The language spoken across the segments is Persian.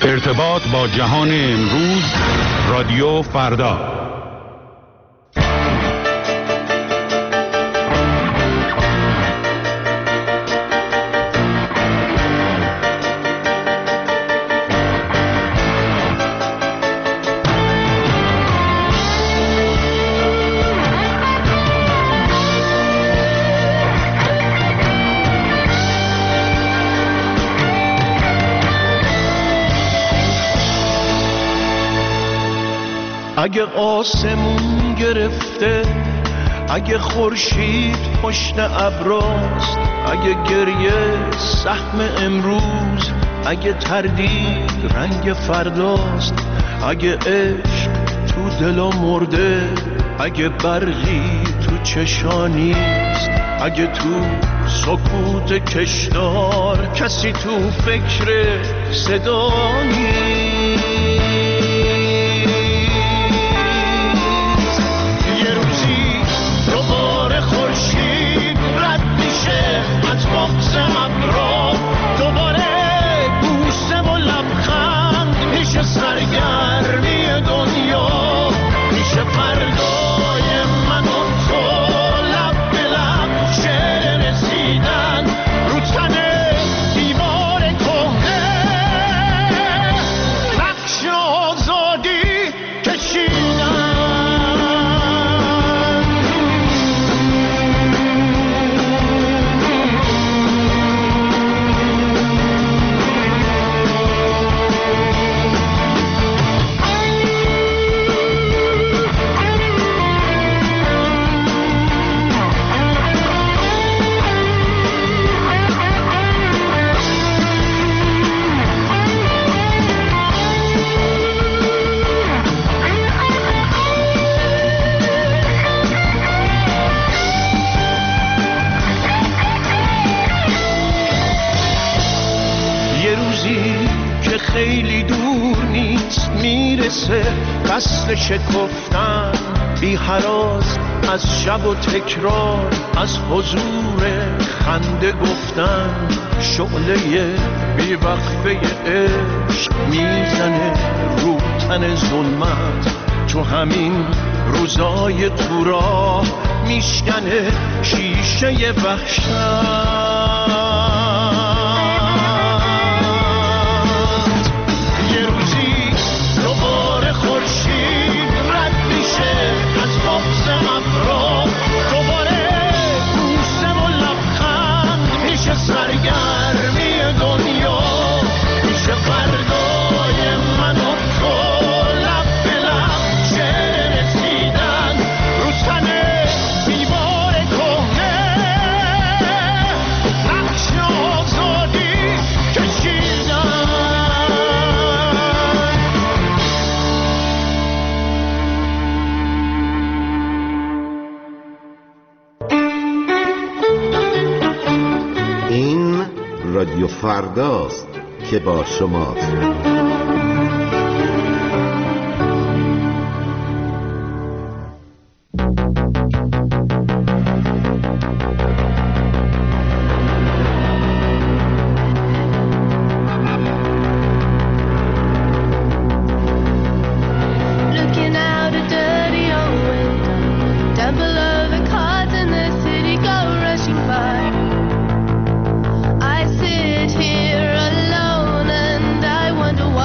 ارتباط با جهان امروز، رادیو فردا. اگه آسمون گرفته، اگه خورشید پشت ابراست، اگه گریه سهم امروز، اگه تردید رنگ فرداست، اگه عشق تو دلا مرده، اگه برقی تو چشانیست، اگه تو سکوت کشدار کسی تو فکر صدا نیست. بغض ابرا دوباره بوسه و لبخند میشه، سرگرمی دنیا میشه، فردای من و تو لب به لب شعر رسیدن رو تن دیوار کهنه، نقش آزادی کشیدن. خیلی دور نیست میرسه قصد شکفتن، بی هراس از شب و تکرار، از حضور خنده گفتن، شعله بی وقفه عشق میزنه رو تن ظلمت، تو همین روزای تو راه میشکنه شیشه وحشت. سرگرمی دنیا میشه، فردای من و تو لب به لب شعر رسیدن رو تن دیوار کهنه، نقش آزادی کشیدن. این رادیو فرداست که با شماست. I sit here alone and I wonder why.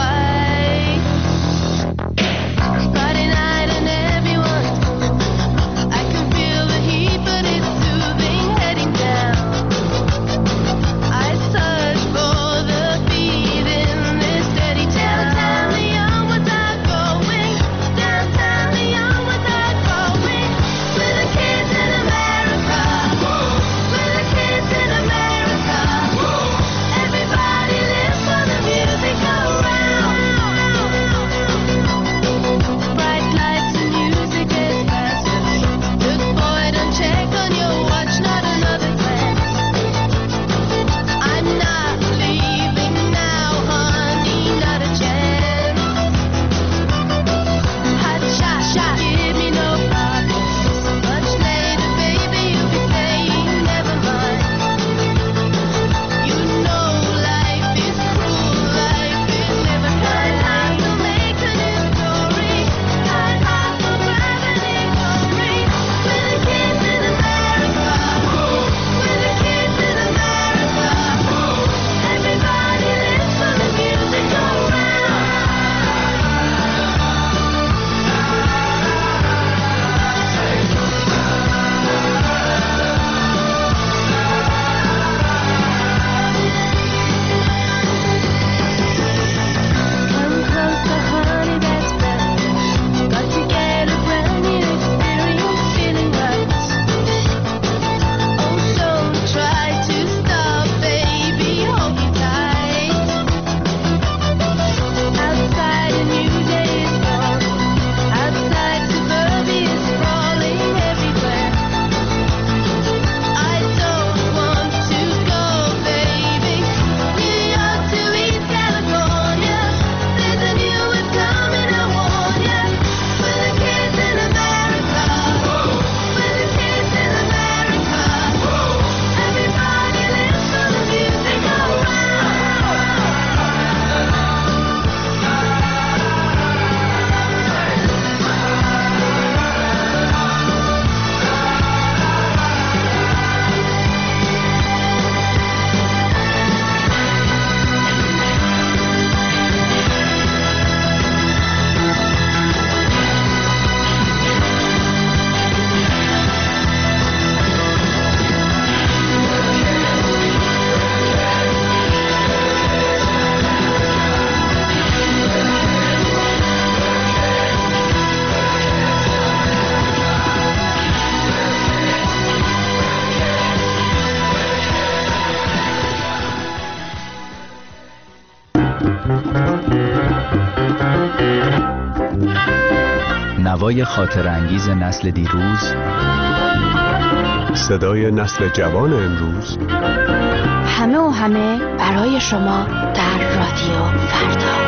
نوای خاطرانگیز نسل دیروز، صدای نسل جوان امروز، همه برای شما در رادیو فردا.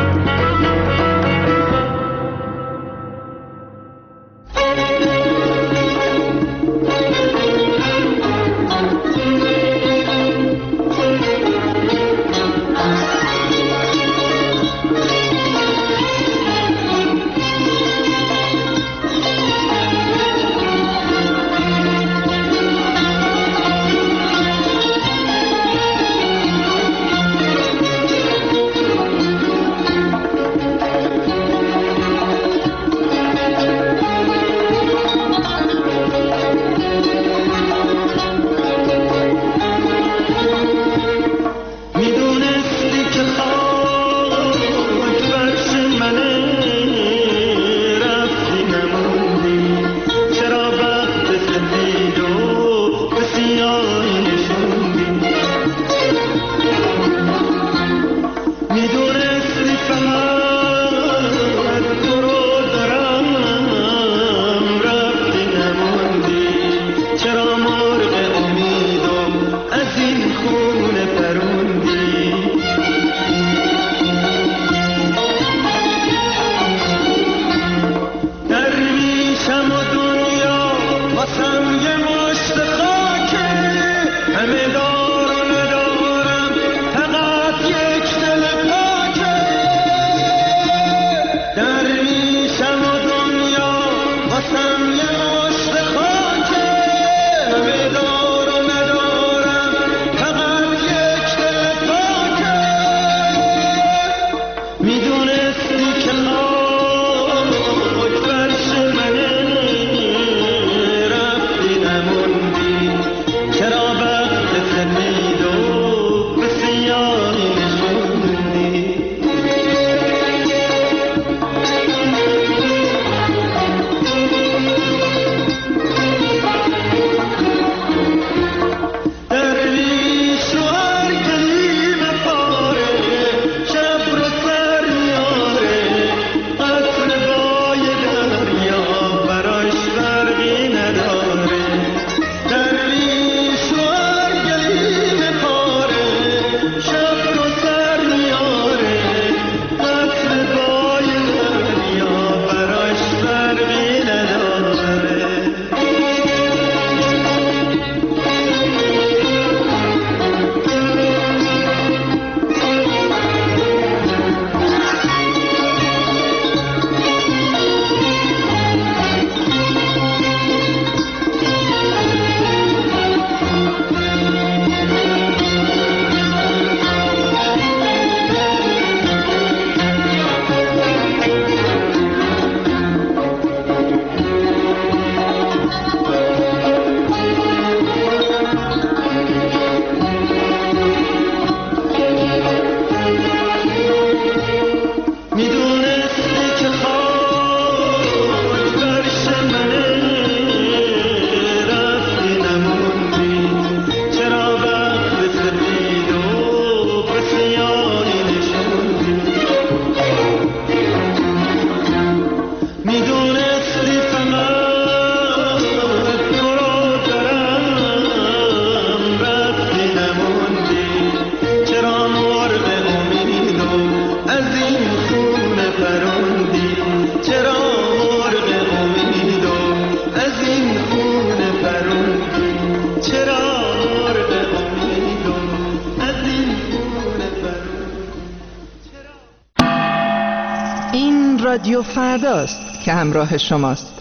رادیو فرداست که همراه شماست.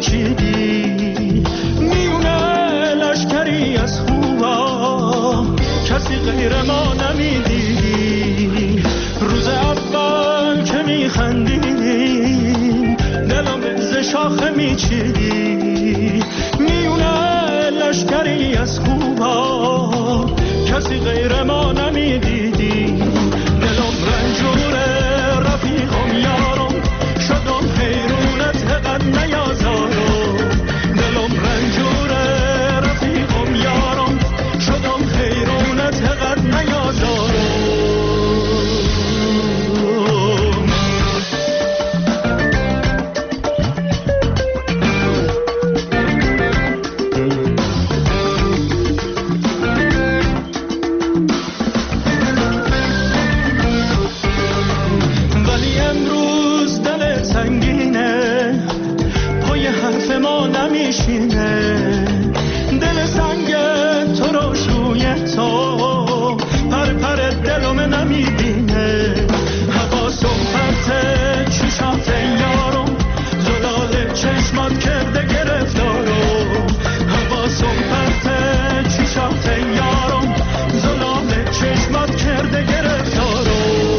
میچیدی میونه لشکری از خوبا کسی غیر ما نمیدیدی روز اول که میخندیدیم دلم ز شاخه میچیدی میونه لشکری از خوبا کسی غیر ما نمیدیدی دلم رنجوره رفیقم یارم شدم حیرونت قد نیازارم دلم رنجوره رفیقم یارم شدم حیرونت قد نیازارم دل سنگ تو رو شوی تو پر پر دلم نمیبینه حواسم پرته چشات یارم زلال چشمات کرده گرفتارم حواسم پرته چشات یارم زلال چشمات کرده گرفتارم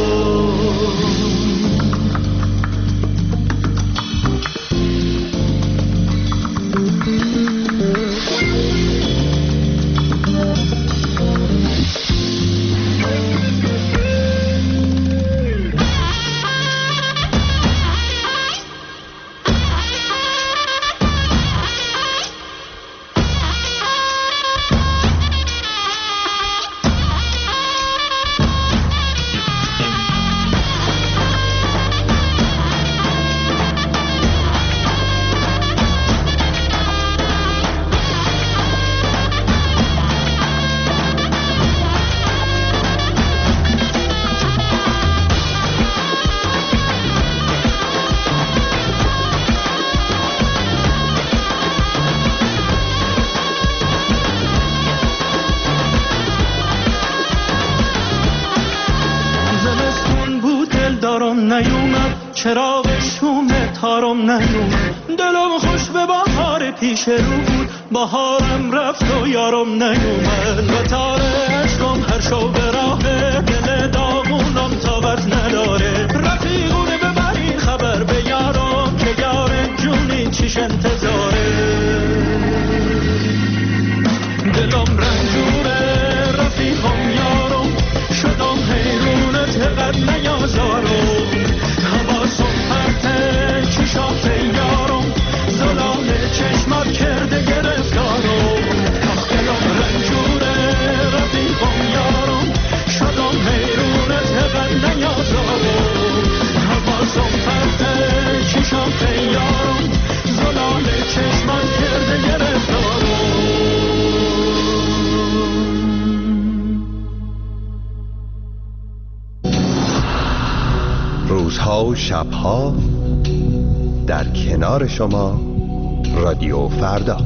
نیومد چراغ شوم تارم نیومد دلم خوش به بهار پیش رو بود بهارم رفت و یارم نیومد و تار عشقم هر شو به راه دل داغونم تابت نداره رفیقونه ببرین خبر به یارم که یار جونی چیش انتظاره دلم رنجوره رفیقم یارم شدم حیرونت قد نیازارم حواسم پرته چشات یارم زلال چشمات کرده گرفتارم دلم رنجوره رفیقم یارم شدم حیرونت قد نیازارم حواسم پرته چشات یارم زلال چشمات کرده گرفتارم روزها و شبها در کنار شما رادیو فردا.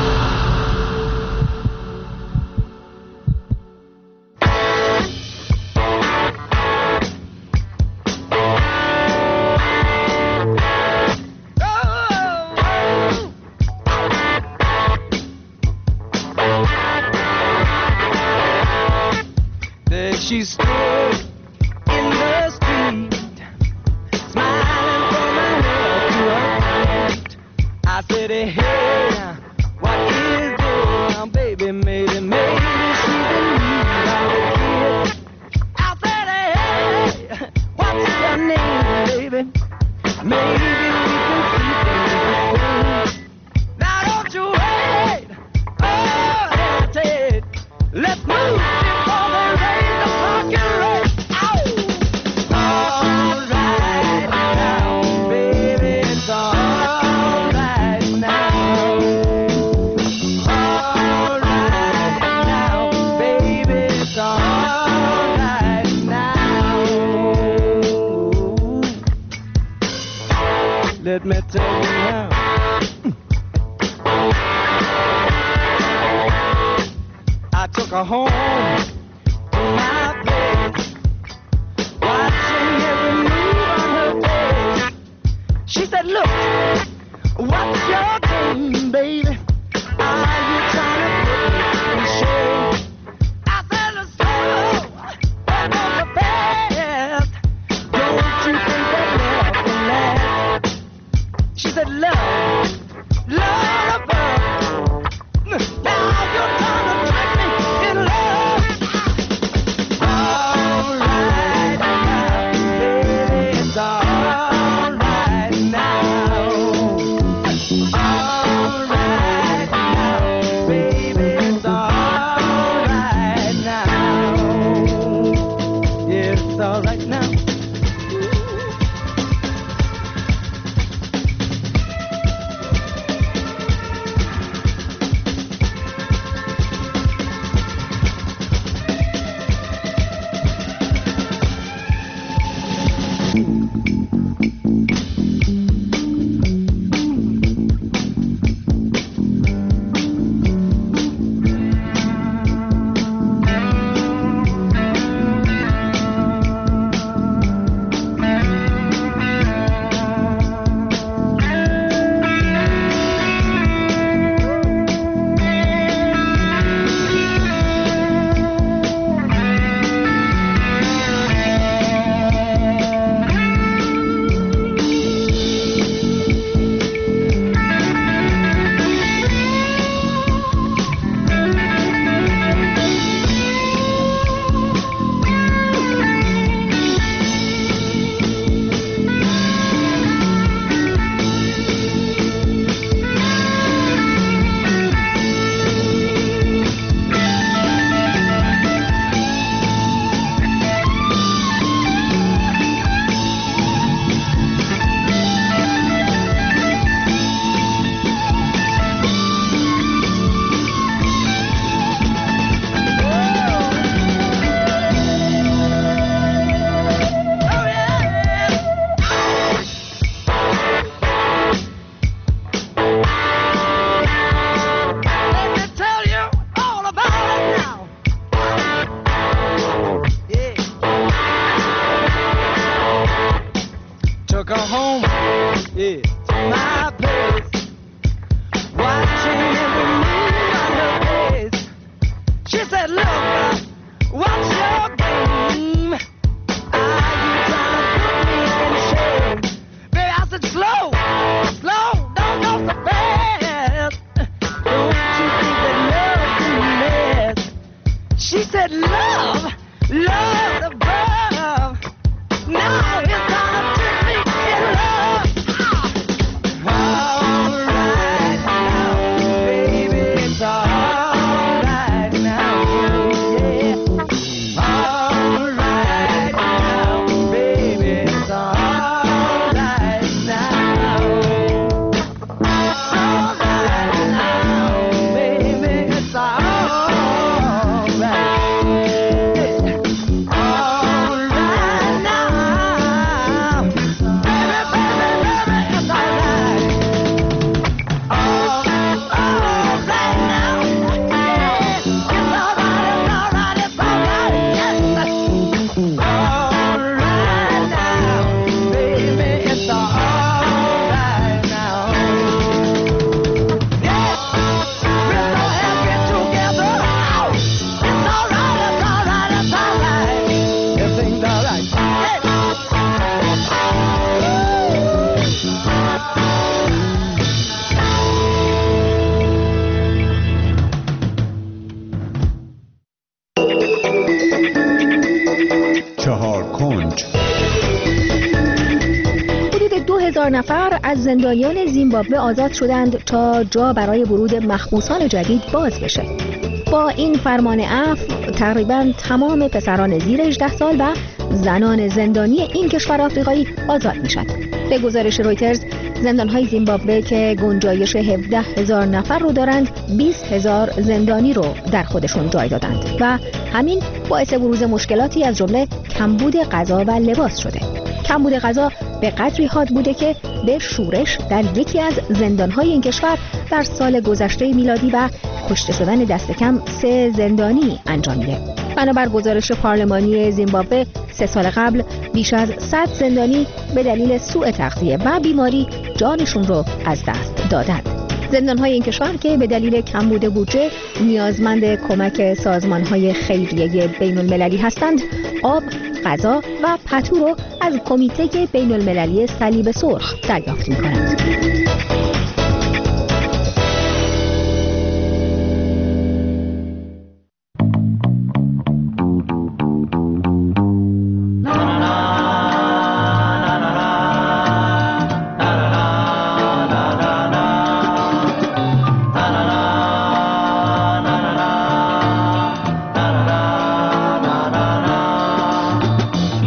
She stood in the street, smiling from her head to her feet. I said, hey, what is this? Baby, maybe she's in need of a kiss. I said, hey, what's your name, baby? Maybe we can see things. Now don't you wait, oh, hesitate. Let's move before they raise the fucking rate. All right now, baby, it's all right now. All right now, baby, it's all right now. Let me tell you now. I took her home to my place, watching every move on her face. She said, look, what's your game? حدود 2000 نفر از زندانیان زیمبابوه آزاد شدند تا جا برای ورود محبوسان جدید باز بشه. با این فرمان عفو تقریباً تمام پسران زیر 18 سال و زنان زندانی این کشور آفریقایی آزاد میشن. به گزارش رویترز زندان‌های زیمبابوه که گنجایش 17,000 نفر رو دارند 20,000 زندانی رو در خودشون جای دادند و همین باعث بروز مشکلاتی از جمله کمبود غذا و لباس شده. کمبود غذا به قدری حاد بوده که به شورش در یکی از زندان‌های این کشور در سال گذشته میلادی و کشته شدن دست کم 3 زندانی انجام میده. بنابر گزارش پارلمانی زیمبابوه 3 سال قبل بیش از 100 زندانی به دلیل سوء تغذیه و بیماری جانشون رو از دست دادند. زندان‌های این کشور که به دلیل کمبود بودجه نیازمند کمک سازمان‌های خیریه بین‌المللی هستند، آب، غذا و پتو رو از کمیته بین‌المللی صلیب سرخ دریافت می‌کنند.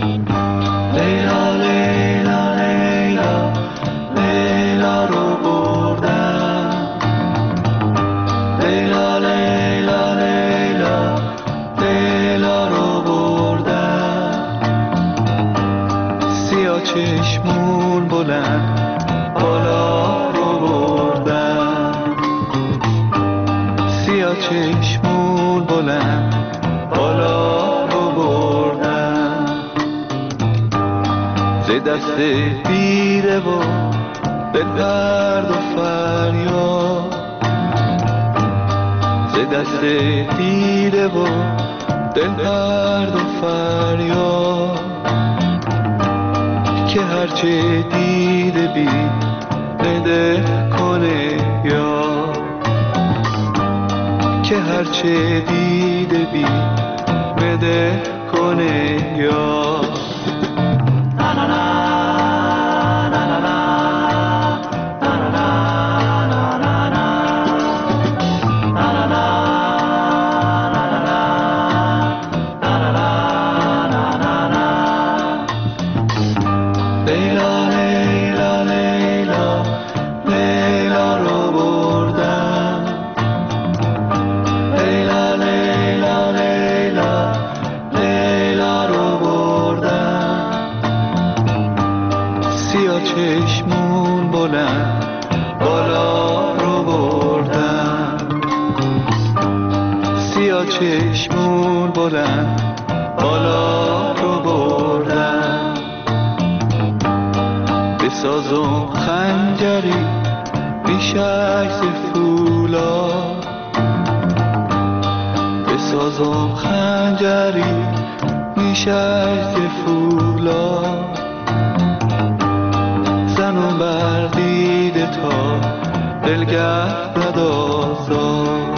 Leila, Leila, Leila, Leila, Robo. سیاه چشمون بلند بالا رو بردن، سیاه چشمون بلند بالا رو بردن، ز دست دیده و دل درد و فریاد، ز دست دیده و دل درد و فریاد، که هرچه دیده بی بده کنه یا، که هرچه دیده بی بده کنه یا. چشمون بلند بالا رو بردن، سیاه چشمون بلند بالا رو بردن، بسازم خنجری بیشک ز فولاد، بسازم خنجری بیشک ز فولاد، زنم بر دیده تا دلگرد آزاد،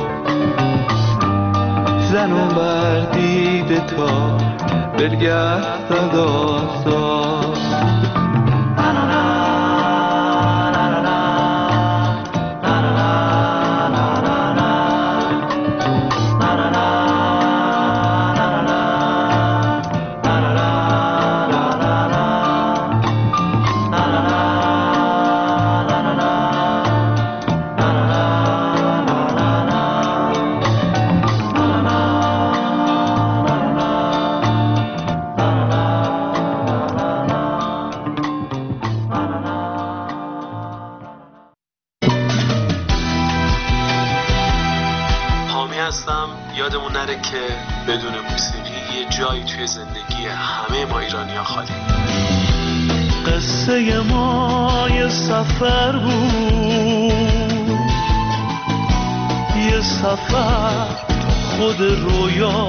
زنم بر دیده تا دلگرد آزاد. یادمون نره که بدون موسیقی یه جایی توی زندگی همه ما ایرانی‌ها خالی. قصه ما یه سفر بود، یه سفر خود رویا،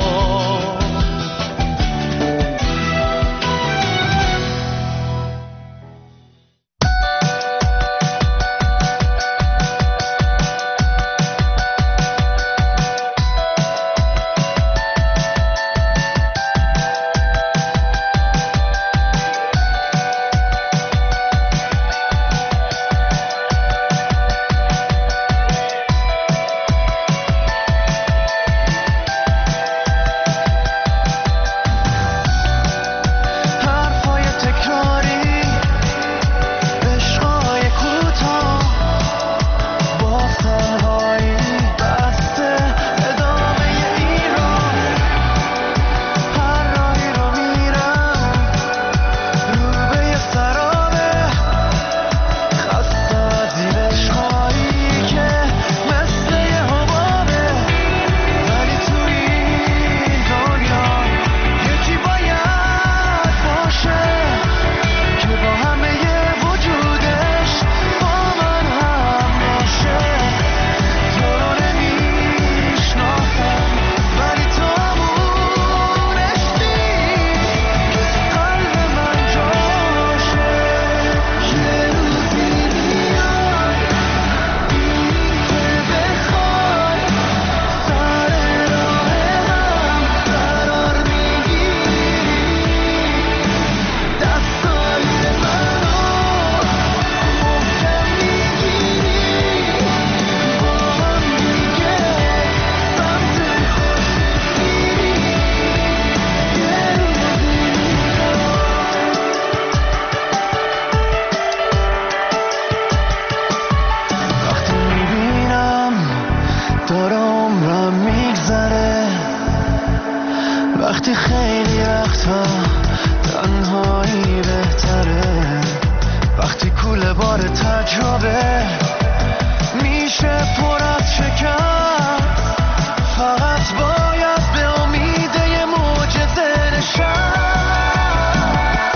جابه میشه پر از شکر، فقط باید به امید یه معجزه نشست.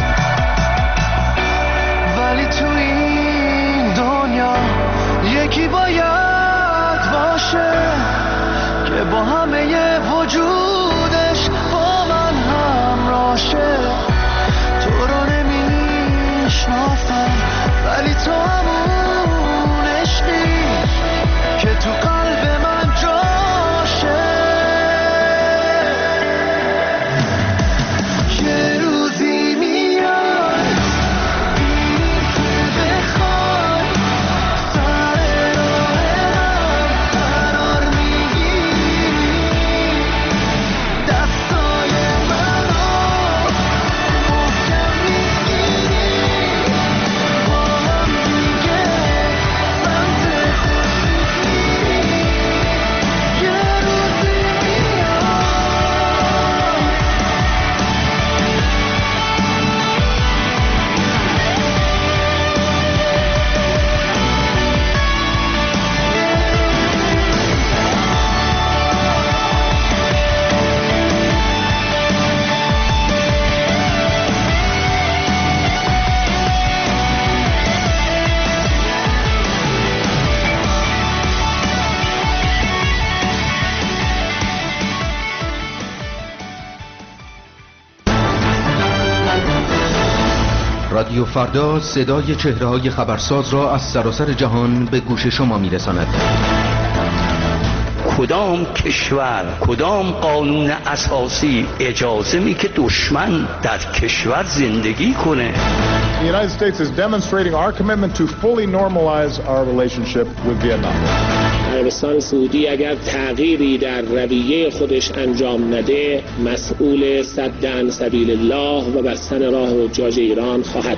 ولی تو این دنیا یکی باید باشه که با همه وجودش با من همراه شه. تو رو نمیشناسم ولی تو همون عشقی که تو قلب من جاشه. یه روزی میاد ببینی که بخوای سر راه من قرار میگیری، دستای منو محکم میگیری، با هم دیگه سمت خورشید میری. یه روزی میاد. رادیو فردا صدای چهره‌های خبرساز را از سراسر جهان به گوش شما می‌رساند. کدام کشور، کدام قانون اساسی اجازه می که دشمن در کشور زندگی کنه؟ The United States is demonstrating our commitment to fully normalize our relationship with Vietnam. عربستان سعودی اگر تغییری در رویه خودش انجام نده، مسئول سد عن سبیل الله و بستن راه حجاج ایران خواهد.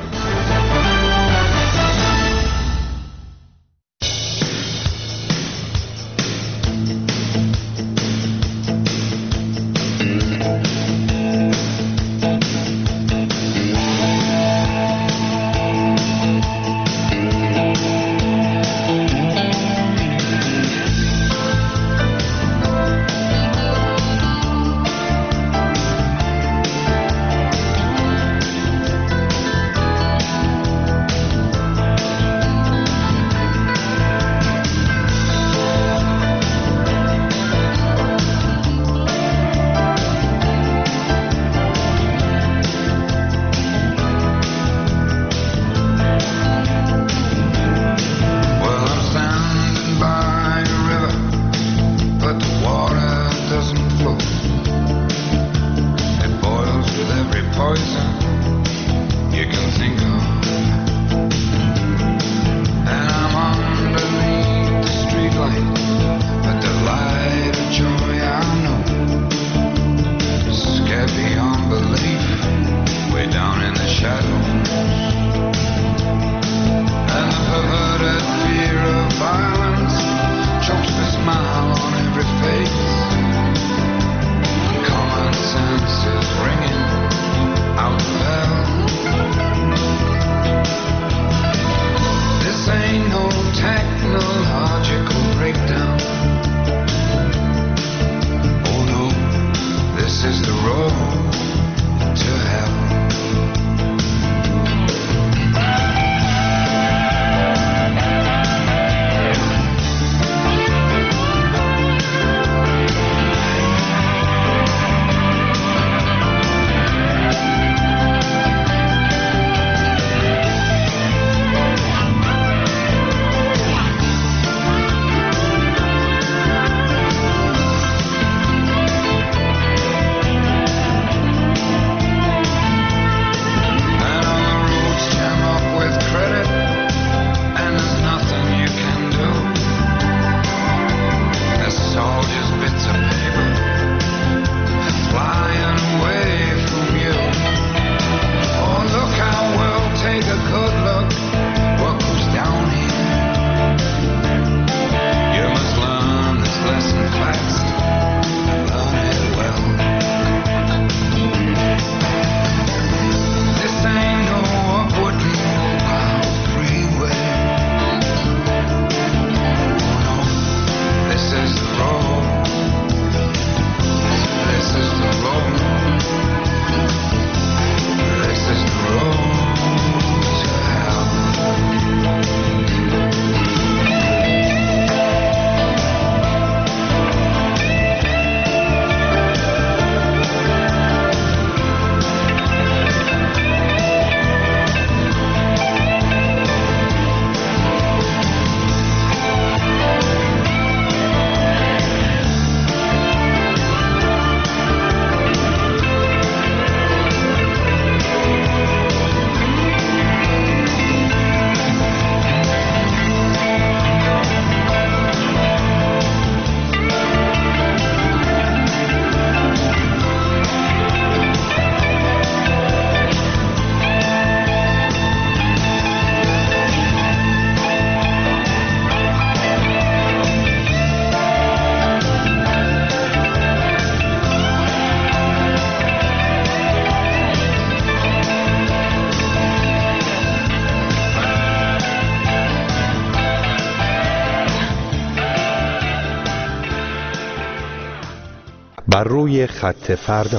بر روی خط فردا.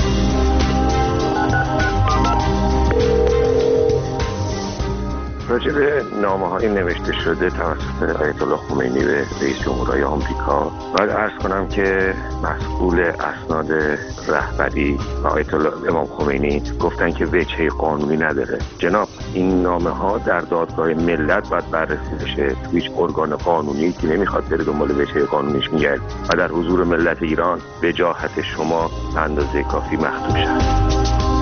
راجع به نامه‌های نوشته شده توسط آیت الله خمینی به رئیس جمهوری آمریکا باید عرض کنم که مسئول اسناد رهبری آیت الله امام خمینی گفتن که وجه قانونی نداره. جناب، این نامه‌ها در دادگاه ملت باید بررسی بشه. هیچ ارگان قانونی که نمیخواد بره دنبال وجه قانونیش میگرد و در حضور ملت ایران وجاهت شما به اندازه کافی مخدوش است.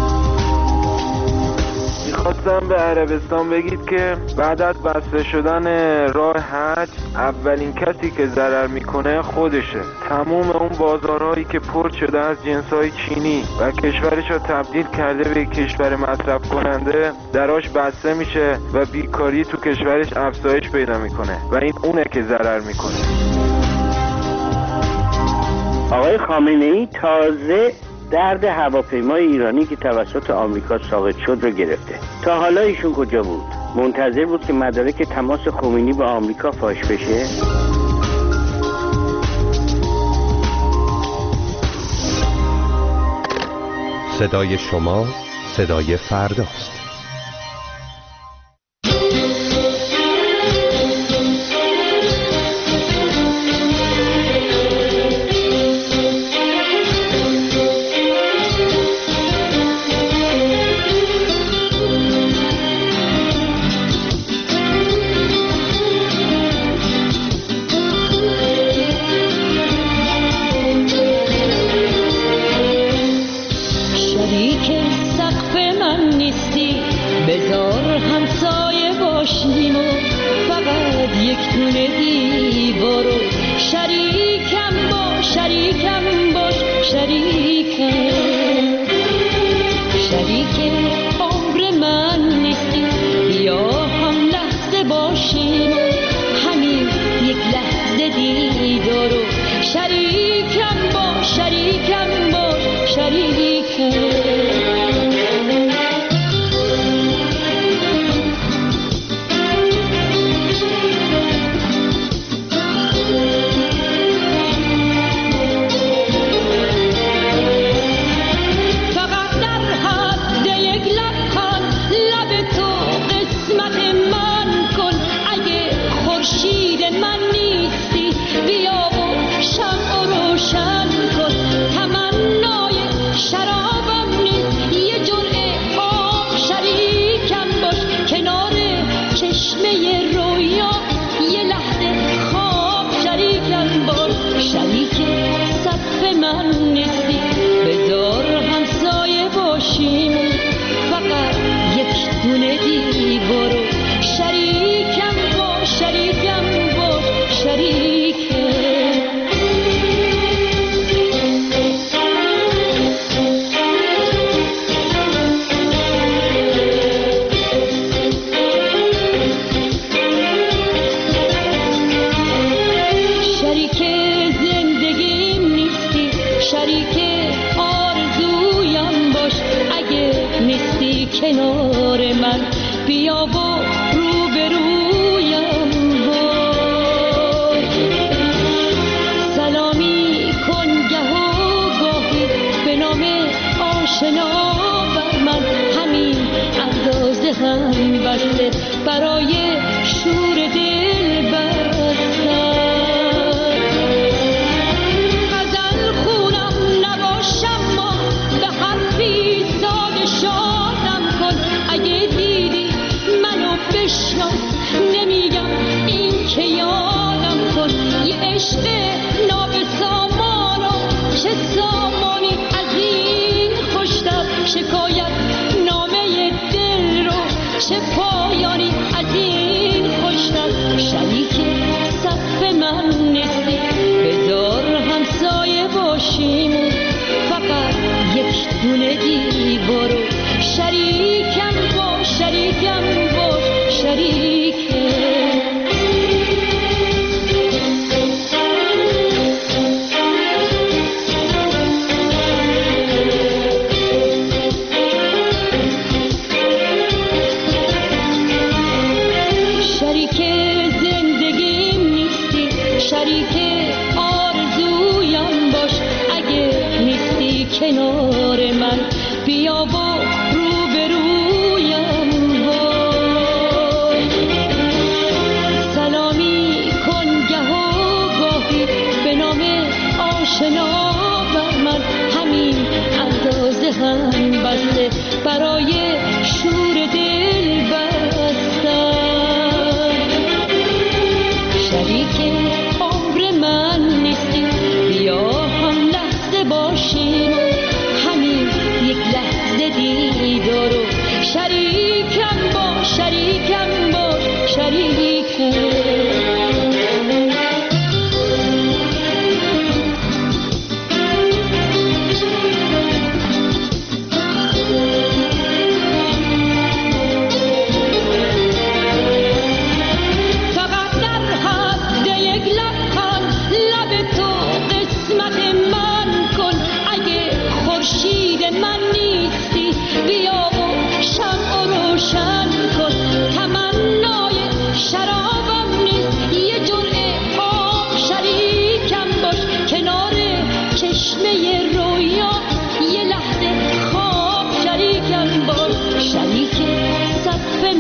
خواستم به عربستان بگید که بعد از بسته شدن راه حج اولین کسی که ضرر میکنه خودشه. تموم اون بازارهایی که پر شده از جنسای چینی و کشورش رو تبدیل کرده به کشور مصرف کننده دراش بسته میشه و بیکاری تو کشورش افزایش پیدا میکنه و این اونه که ضرر میکنه. آقای خامنه‌ای تازه درد هواپیمای ایرانی که توسط آمریکا ساقط شد رو گرفته. تا حالا ایشون کجا بود؟ منتظر بود که مدارک تماس خمینی با آمریکا فاش بشه؟ صدای شما صدای فرداست.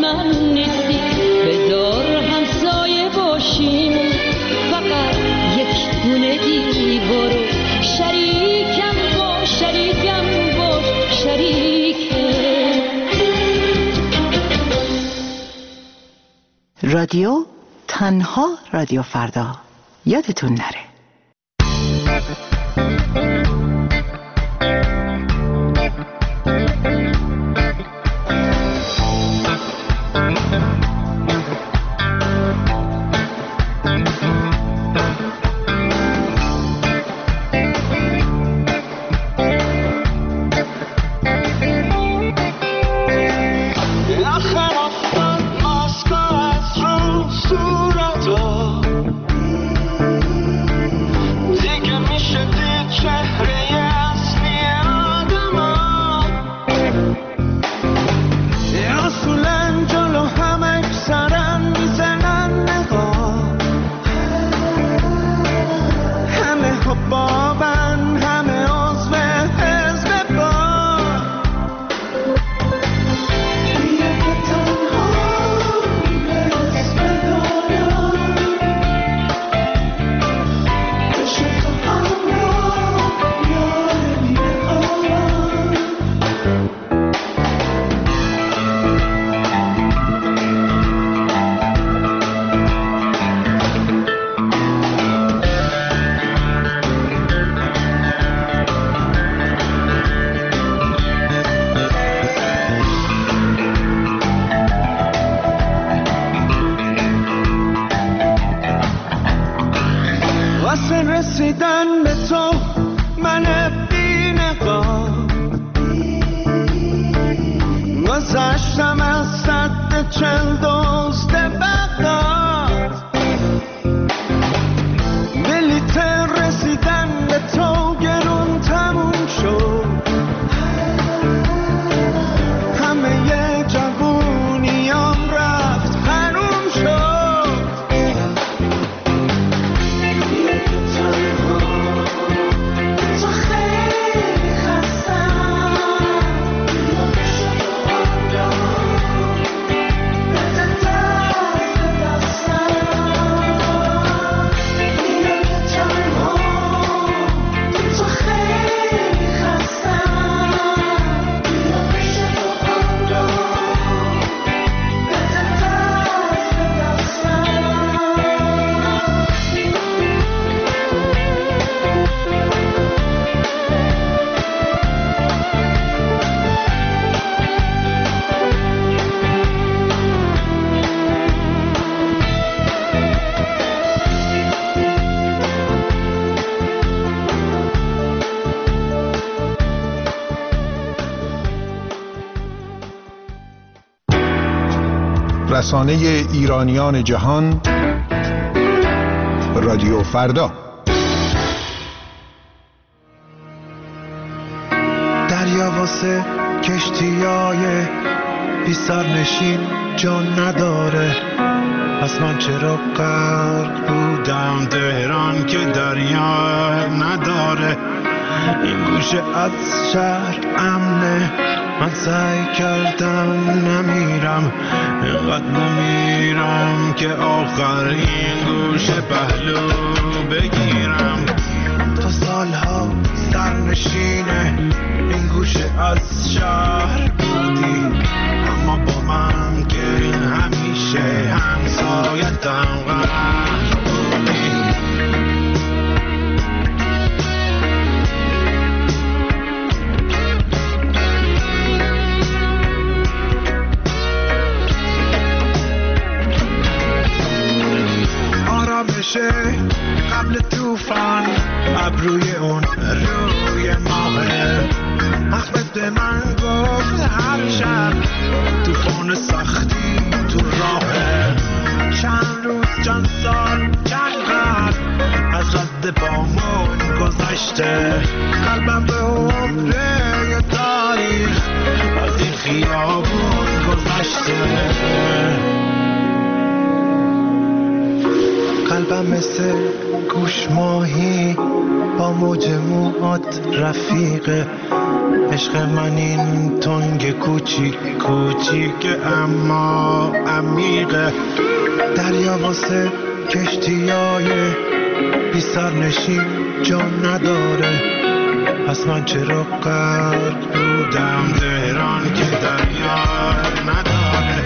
من نیستی، بذار همسایه باشیم، فقط یک دونه دیوارو شریکم باش، شریکم باش، شریکم. رادیو تنها رادیو فردا، یادتون نره. رسیدن به تو من بی‌نقاب گذشتم از سد 40 دزد بغداد، بلیط رسیدن به تو گرون تموم شد، همه جوونیام رفت حروم شد. رسانه ایرانیان جهان، رادیو فردا. دریا واسه کشتیای بی سرنشین جان نداره، پس من چرا غرق بودم تهران که دریا نداره. این گوشه از شهر امنه، من سعی کردم نمیرم، اینقدر نمیرم که آخرین گوشه پهلو بگیرم. تا سالها سرنشینه این گوشه از شهر بودی، اما با من که همیشه همسایتم غرق بودی. آرامشه قبل طوفان، ابروی اون روی ماهه، احمد به من گفت هر شب طوفان سختی تو راهه. چند روز چند سال چند قرن از رد پامون گذشته، قلبم به عمره یه تاریخ از این خیابون گذشته. قلبم مثل گوش ماهی با موج موهات رفیقه، عشق من این تنگ کوچیک کوچیک اما عمیقه، دریا واسه کشتیای بی سرنشین جان نداره. پس من چرا غرق بودم تهران که دریا نداره.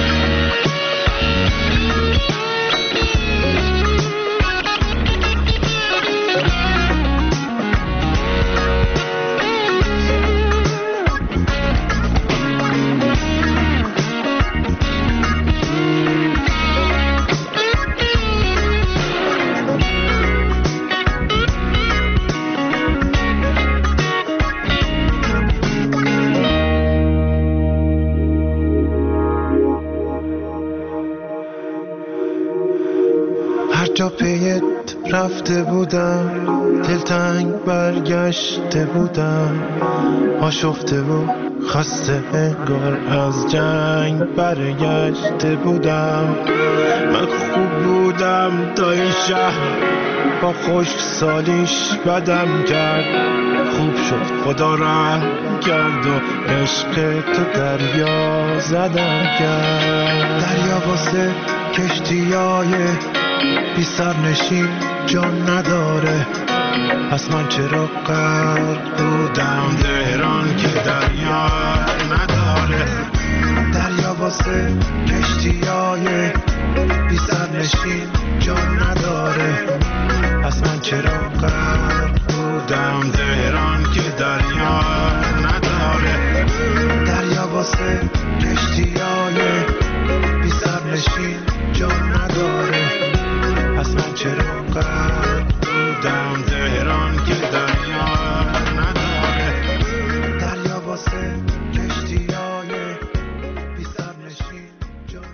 جا پیت رفته بودم، دلتنگ برگشته بودم، آشفته و خسته انگار از جنگ برگشته بودم. من خوب بودم تا این شهر با خشک سالیش بدم کرد. خوب شد خدا رحم کرد و عشق تو دریا زدم کرد. دریا واسه کشتیای بی سرنشین جان نداره. پس من چرا غرق بودم تهران که دریا نداره. دریا واسه کشتیای بی سرنشین جان نداره. پس من چرا غرق بودم تهران که دریا نداره. دریا واسه کشتیای بی سرنشین جان نداره. پس من چرا غرق بودم تهران که دریا نداره. دریا واسه کشتیای بی سرنشین جان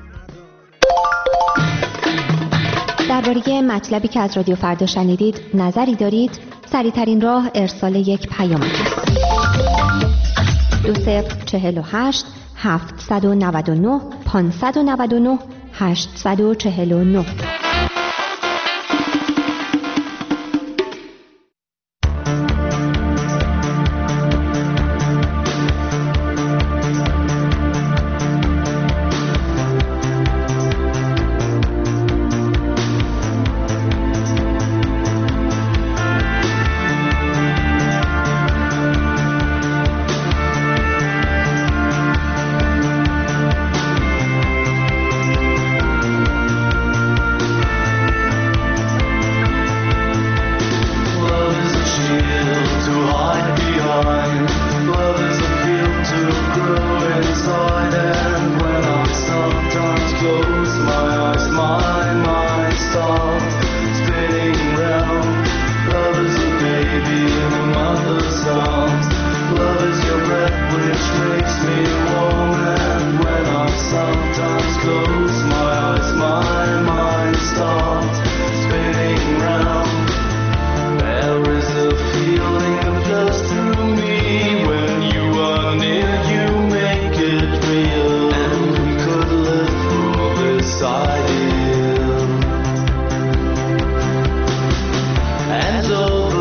نداره. درباره مطلبی که از رادیو فردا شنیدید نظری دارید؟ سریع‌ترین راه ارسال یک پیامک است. 2048 799 599 849.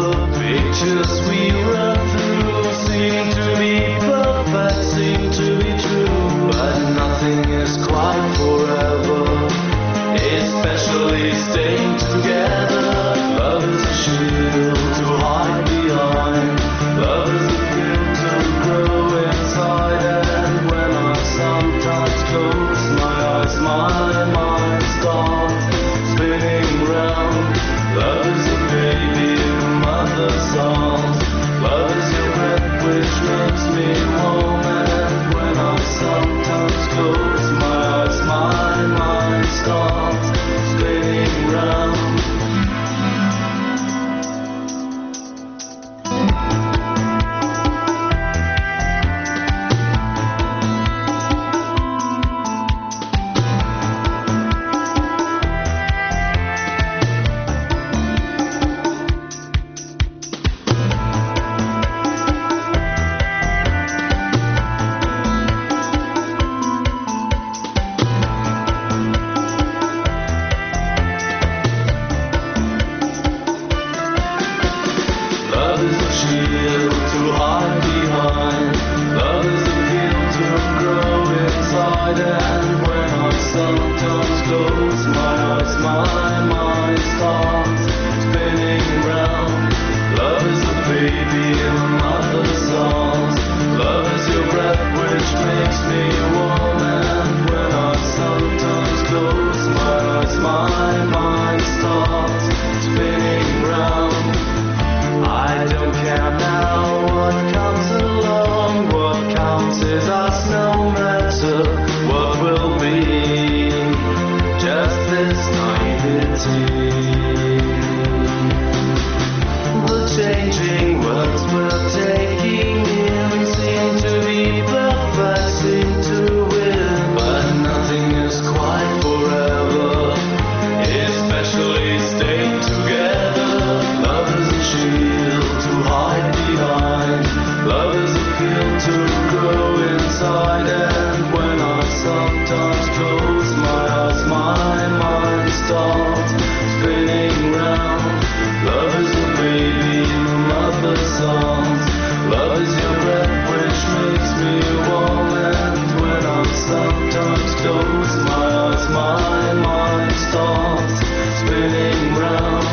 Just we run through seem to be perfect, seem to be close my eyes, my mind starts spinning round. Love is the baby in the mother's arms. Love is your breath which makes me warm. And when I sometimes close my eyes, my mind starts spinning round. I don't care now what comes along. What counts is us, no matter what will be. Just this naivety. The changing words we're taking in seem to be perfect, seem to win. But nothing is quite forever, especially staying together. Love is a shield to hide behind. Love is a field to grow inside. And when I sometimes close my eyes, my mind starts spinning round. Love is a baby in the mother's arms. Love is your breath which makes me warm. And when I sometimes close my eyes, my mind starts spinning round.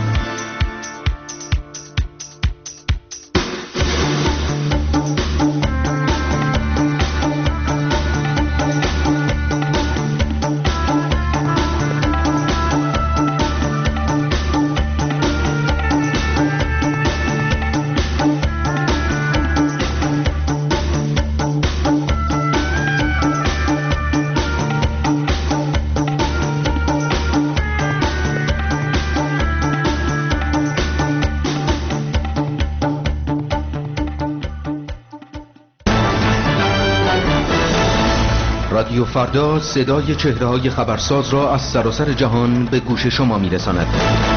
رادیو فردا صدای چهره‌های خبرساز را از سراسر جهان به گوش شما می‌رساند.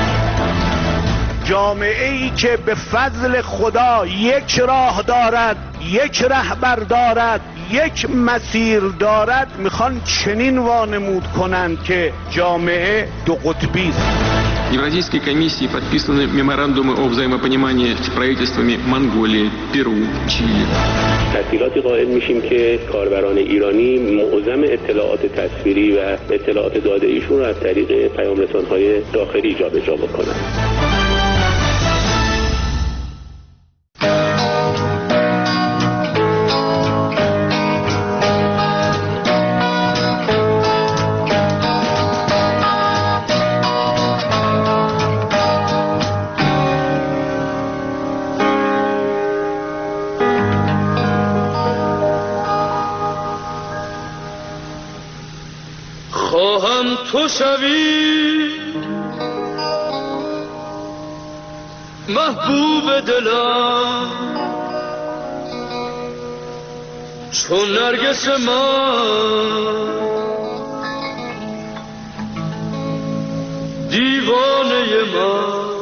جامعه‌ای که به فضل خدا یک راه دارد، یک رهبر دارد، یک مسیر دارد، میخوان چنین وانمود کنند که جامعه دو قطبی است. Евразийской комиссии подписаны меморандумы о взаимопонимании с правительствами Монголии, Перу, Чили. تسهیلاتی قائل میشیم که کاربران ایرانی معظم اطلاعات تصویری و اطلاعات داده ایشون رو از طریق پیام‌رسان‌های داخلی جابجا بکنند. تو شوی محبوب دلم چون نرگس من دیوانه من